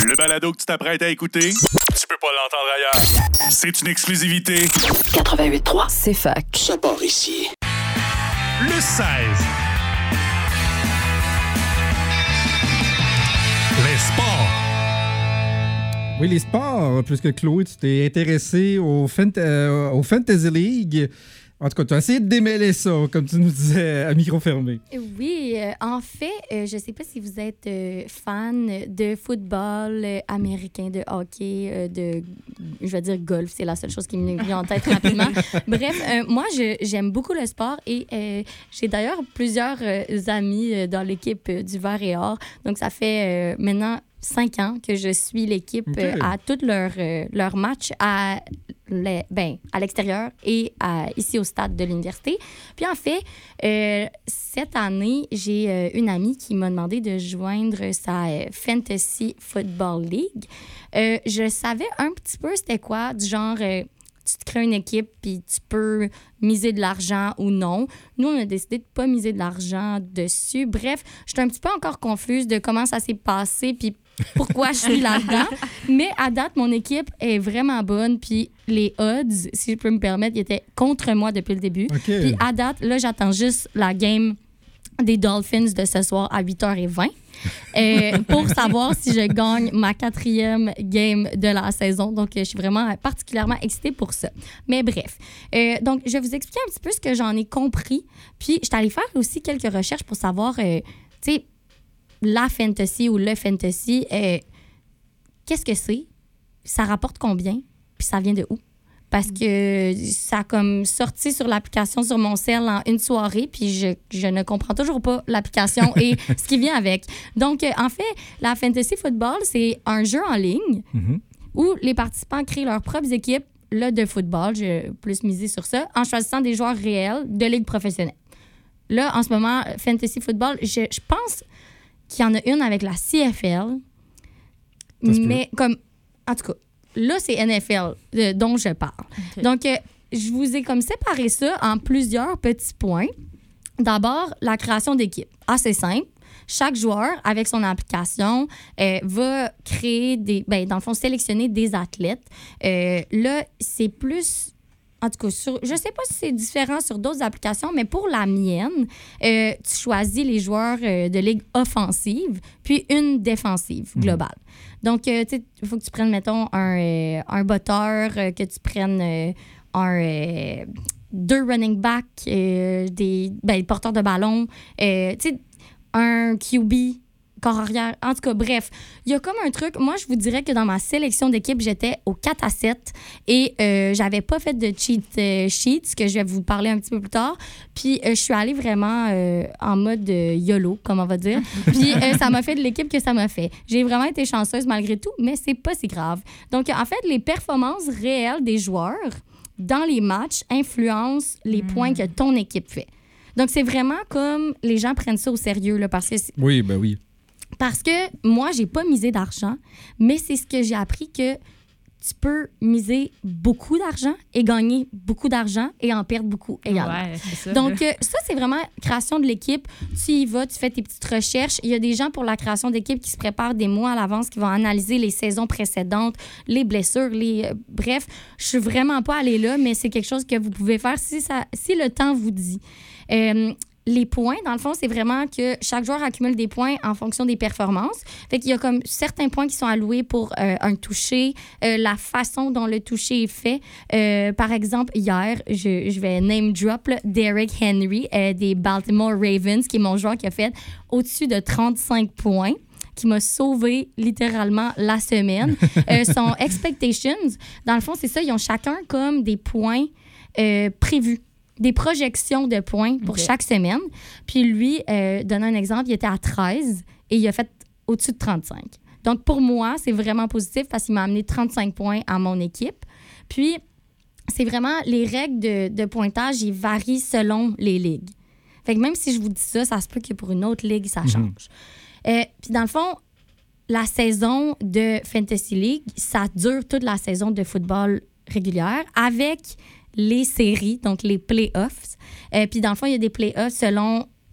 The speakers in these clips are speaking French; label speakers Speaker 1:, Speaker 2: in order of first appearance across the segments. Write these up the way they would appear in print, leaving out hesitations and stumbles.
Speaker 1: Le balado que tu t'apprêtes à écouter, tu peux pas l'entendre ailleurs. C'est une exclusivité.
Speaker 2: 88.3, c'est fac.
Speaker 3: Ça part ici.
Speaker 1: Le 16. Les sports.
Speaker 4: Oui, les sports, puisque Chloé, tu t'es intéressé au Fantasy League. En tout cas, tu as essayé de démêler ça, comme tu nous disais, à micro fermé.
Speaker 5: Oui, en fait, je ne sais pas si vous êtes fan de football américain, de hockey, je vais dire golf, c'est la seule chose qui me vient en tête rapidement. Bref, moi, j'aime beaucoup le sport et j'ai d'ailleurs plusieurs amis dans l'équipe du Vert et Or. Donc, ça fait maintenant 5 ans que je suis l'équipe à tous leurs matchs à l'extérieur et ici au stade de l'université. Puis en fait, cette année, j'ai une amie qui m'a demandé de joindre sa Fantasy Football League. Je savais un petit peu c'était quoi, du genre... tu te crées une équipe puis tu peux miser de l'argent ou non. Nous, on a décidé de ne pas miser de l'argent dessus. Bref, je suis un petit peu encore confuse de comment ça s'est passé puis pourquoi je suis là-dedans. Mais à date, mon équipe est vraiment bonne. Puis les odds, si je peux me permettre, ils étaient contre moi depuis le début.
Speaker 4: Okay.
Speaker 5: Puis à date, là, j'attends juste la game des Dolphins de ce soir à 8h20. Pour savoir si je gagne ma 4e game de la saison. Donc, je suis vraiment particulièrement excitée pour ça. Mais bref. Donc, je vais vous expliquer un petit peu ce que j'en ai compris. Puis, je suis allée faire aussi quelques recherches pour savoir, tu sais, la fantasy ou le fantasy, qu'est-ce que c'est? Ça rapporte combien? Puis, ça vient de où? Parce que ça a comme sorti sur l'application sur mon cell en une soirée, puis je ne comprends toujours pas l'application et ce qui vient avec. Donc, en fait, la Fantasy Football, c'est un jeu en ligne où les participants créent leurs propres équipes là, de football, je plus miser sur ça, en choisissant des joueurs réels de ligue professionnelle. Là, en ce moment, Fantasy Football, je pense qu'il y en a une avec la CFL, mais comme, en tout cas, là, c'est NFL dont je parle. Okay. Donc, je vous ai comme séparé ça en plusieurs petits points. D'abord, la création d'équipe. Assez simple. Chaque joueur, avec son application, va créer dans le fond, sélectionner des athlètes. Là, c'est plus... En tout cas, je ne sais pas si c'est différent sur d'autres applications, mais pour la mienne, tu choisis les joueurs de ligue offensive, puis une défensive globale. Donc, il faut que tu prennes, mettons, un botteur, que tu prennes deux running backs, des porteurs de ballon, un QB, corps arrière. En tout cas, bref, il y a comme un truc. Moi, je vous dirais que dans ma sélection d'équipe, j'étais au 4-7 et j'avais pas fait de cheat sheets, que je vais vous parler un petit peu plus tard. Puis, je suis allée vraiment en mode YOLO, comme on va dire. Puis, ça m'a fait de l'équipe que ça m'a fait. J'ai vraiment été chanceuse malgré tout, mais c'est pas si grave. Donc, en fait, les performances réelles des joueurs dans les matchs influencent les points que ton équipe fait. Donc, c'est vraiment comme les gens prennent ça au sérieux, là, parce que...
Speaker 4: Oui, ben oui.
Speaker 5: Parce que moi, j'ai pas misé d'argent, mais c'est ce que j'ai appris que tu peux miser beaucoup d'argent et gagner beaucoup d'argent et en perdre beaucoup également.
Speaker 6: Ouais, c'est ça.
Speaker 5: Donc, ça, c'est vraiment création de l'équipe. Tu y vas, tu fais tes petites recherches. Il y a des gens pour la création d'équipe qui se préparent des mois à l'avance, qui vont analyser les saisons précédentes, les blessures, bref, je suis vraiment pas allée là, mais c'est quelque chose que vous pouvez faire si le temps vous dit. Les points, dans le fond, c'est vraiment que chaque joueur accumule des points en fonction des performances. Fait qu'il y a comme certains points qui sont alloués pour un toucher, la façon dont le toucher est fait. Par exemple, hier, je vais name drop Derrick Henry des Baltimore Ravens, qui est mon joueur qui a fait au-dessus de 35 points, qui m'a sauvé littéralement la semaine. Son expectations, dans le fond, c'est ça, ils ont chacun comme des points prévus. Des projections de points pour chaque semaine. Puis lui, donner un exemple, il était à 13 et il a fait au-dessus de 35. Donc, pour moi, c'est vraiment positif parce qu'il m'a amené 35 points à mon équipe. Puis, c'est vraiment les règles de pointage, ils varient selon les ligues. Fait que même si je vous dis ça, ça se peut que pour une autre ligue, ça change. Puis, dans le fond, la saison de Fantasy League, ça dure toute la saison de football régulière avec les séries, donc les playoffs. Puis dans le fond, il y a des playoffs selon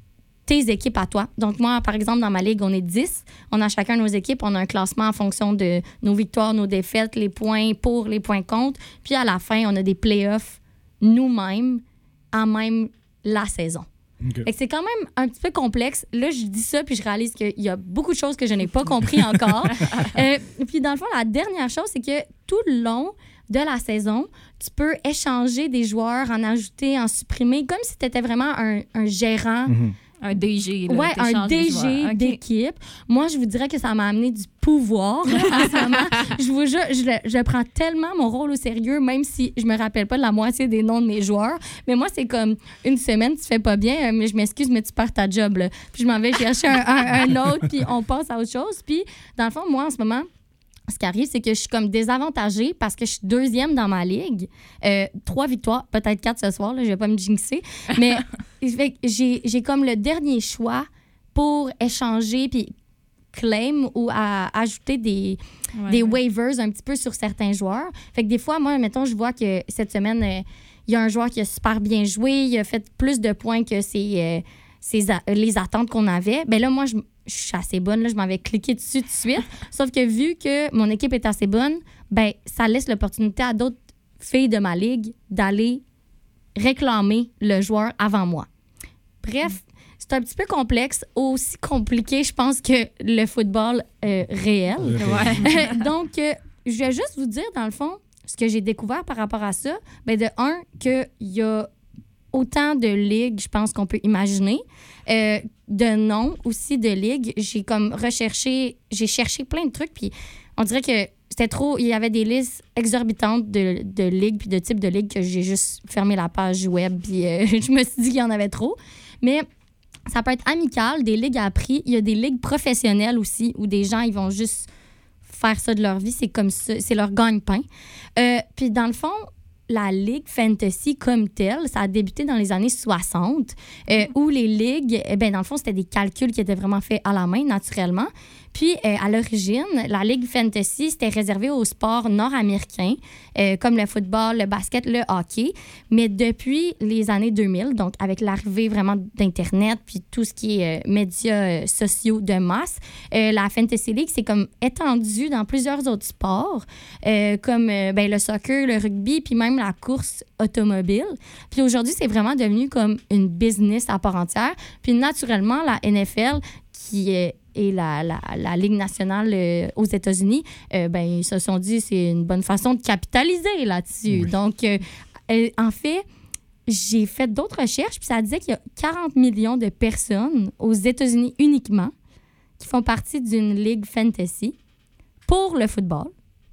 Speaker 5: tes équipes à toi. Donc, moi, par exemple, dans ma ligue, on est 10. On a chacun nos équipes. On a un classement en fonction de nos victoires, nos défaites, les points pour, les points contre. Puis, à la fin, on a des playoffs nous-mêmes en même la saison.
Speaker 4: OK.
Speaker 5: Fait que c'est quand même un petit peu complexe. Là, je dis ça, puis je réalise qu'il y a beaucoup de choses que je n'ai pas compris encore. Puis, dans le fond, la dernière chose, c'est que tout le long de la saison, tu peux échanger des joueurs, en ajouter, en supprimer, comme si tu étais vraiment un gérant.
Speaker 3: Un DG. Là,
Speaker 5: Ouais, un
Speaker 3: t'échanges les
Speaker 5: DG
Speaker 3: joueurs. OK.
Speaker 5: d'équipe. Moi, je vous dirais que ça m'a amené du pouvoir là, en ce moment. Je vous jure, je prends tellement mon rôle au sérieux, même si je me rappelle pas de la moitié des noms de mes joueurs. Mais moi, c'est comme une semaine, tu fais pas bien, mais je m'excuse, mais tu perds ta job. Là. Puis je m'en vais chercher un autre, puis on passe à autre chose. Puis, dans le fond, moi, en ce moment, ce qui arrive, c'est que je suis comme désavantagée parce que je suis 2e dans ma ligue. 3 victoires, peut-être 4 ce soir, là, je vais pas me jinxer. Mais fait que j'ai comme le dernier choix pour échanger puis claim ou ajouter des waivers un petit peu sur certains joueurs. Fait que des fois, moi, mettons, je vois que cette semaine, il y a un joueur qui a super bien joué, il a fait plus de points que les attentes qu'on avait. Bien là, moi, je suis assez bonne, là, je m'en vais cliquer dessus tout de suite. Sauf que vu que mon équipe est assez bonne, ben ça laisse l'opportunité à d'autres filles de ma ligue d'aller réclamer le joueur avant moi. Bref, c'est un petit peu complexe, aussi compliqué, je pense, que le football réel.
Speaker 3: Ouais.
Speaker 5: Donc, je vais juste vous dire, dans le fond, ce que j'ai découvert par rapport à ça. Ben de un, qu'il y a autant de ligues, je pense, qu'on peut imaginer. De noms aussi de ligues. J'ai cherché plein de trucs, puis on dirait que c'était trop... Il y avait des listes exorbitantes de ligues, puis de types de ligues que j'ai juste fermé la page web, puis je me suis dit qu'il y en avait trop. Mais ça peut être amical, des ligues à prix. Il y a des ligues professionnelles aussi, où des gens, ils vont juste faire ça de leur vie. C'est comme ça, c'est leur gagne-pain. Puis dans le fond, la Ligue Fantasy comme telle, ça a débuté dans les années 60, où les ligues, dans le fond, c'était des calculs qui étaient vraiment faits à la main, naturellement. Puis, à l'origine, la Ligue Fantasy, c'était réservé aux sports nord-américains, comme le football, le basket, le hockey. Mais depuis les années 2000, donc avec l'arrivée vraiment d'Internet, puis tout ce qui est médias sociaux de masse, la Fantasy League s'est comme étendue dans plusieurs autres sports, comme le soccer, le rugby, puis même la course automobile. Puis aujourd'hui, c'est vraiment devenu comme une business à part entière. Puis naturellement, la NFL, qui est la Ligue nationale aux États-Unis, ils se sont dit c'est une bonne façon de capitaliser là-dessus. Oui. Donc, en fait, j'ai fait d'autres recherches, puis ça disait qu'il y a 40 millions de personnes aux États-Unis uniquement qui font partie d'une Ligue Fantasy pour le football,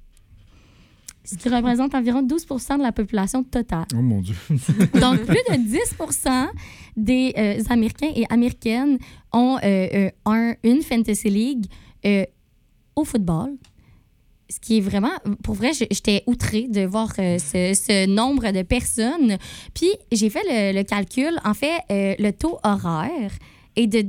Speaker 5: ce qui représente environ 12 % de la population totale.
Speaker 4: Oh mon Dieu!
Speaker 5: Donc, plus de 10 % des Américains et Américaines ont une Fantasy League au football. Ce qui est vraiment... Pour vrai, j'étais outrée de voir ce nombre de personnes. Puis, j'ai fait le calcul. En fait, le taux horaire est de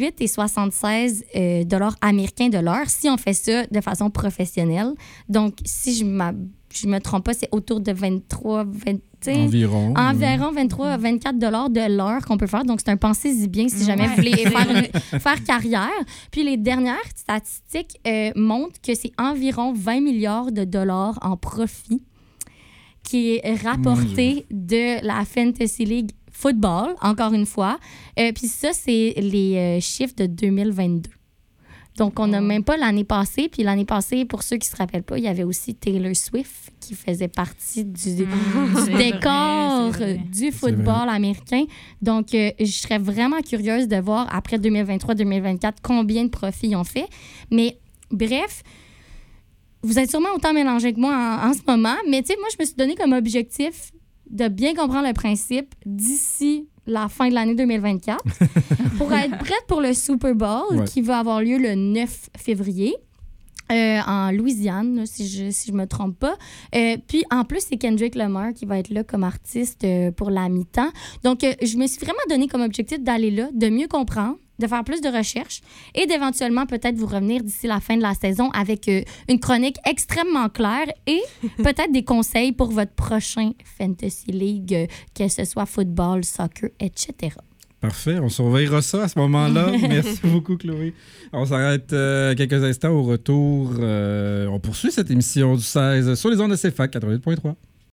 Speaker 5: 18,76 $ américains de l'heure si on fait ça de façon professionnelle. Donc, si je me trompe pas, c'est autour de 23, 20, environ 23 à 24 $ de l'heure qu'on peut faire. Donc, c'est un pensez-y bien si jamais vous voulez faire carrière. Puis, les dernières statistiques montrent que c'est environ 20 milliards de dollars en profit qui est rapporté de la Fantasy League Football, encore une fois. Puis ça, c'est les chiffres de 2022. Donc, on n'a même pas l'année passée. Puis l'année passée, pour ceux qui ne se rappellent pas, il y avait aussi Taylor Swift qui faisait partie du décor du football américain. Donc, je serais vraiment curieuse de voir, après 2023-2024, combien de profits ils ont fait. Mais bref, vous êtes sûrement autant mélangés que moi en ce moment. Mais tu sais, moi, je me suis donné comme objectif de bien comprendre le principe d'ici la fin de l'année 2024 pour être prête pour le Super Bowl qui va avoir lieu le 9 février en Louisiane, là, si je me trompe pas. Puis, en plus, c'est Kendrick Lamar qui va être là comme artiste pour la mi-temps. Donc, je me suis vraiment donné comme objectif d'aller là, de mieux comprendre, de faire plus de recherches et d'éventuellement peut-être vous revenir d'ici la fin de la saison avec une chronique extrêmement claire et peut-être des conseils pour votre prochain Fantasy League, que ce soit football, soccer, etc.
Speaker 4: Parfait, on surveillera ça à ce moment-là. Merci beaucoup, Chloé. On s'arrête quelques instants au retour. On poursuit cette émission du 16 sur les ondes de CFAC 88.3.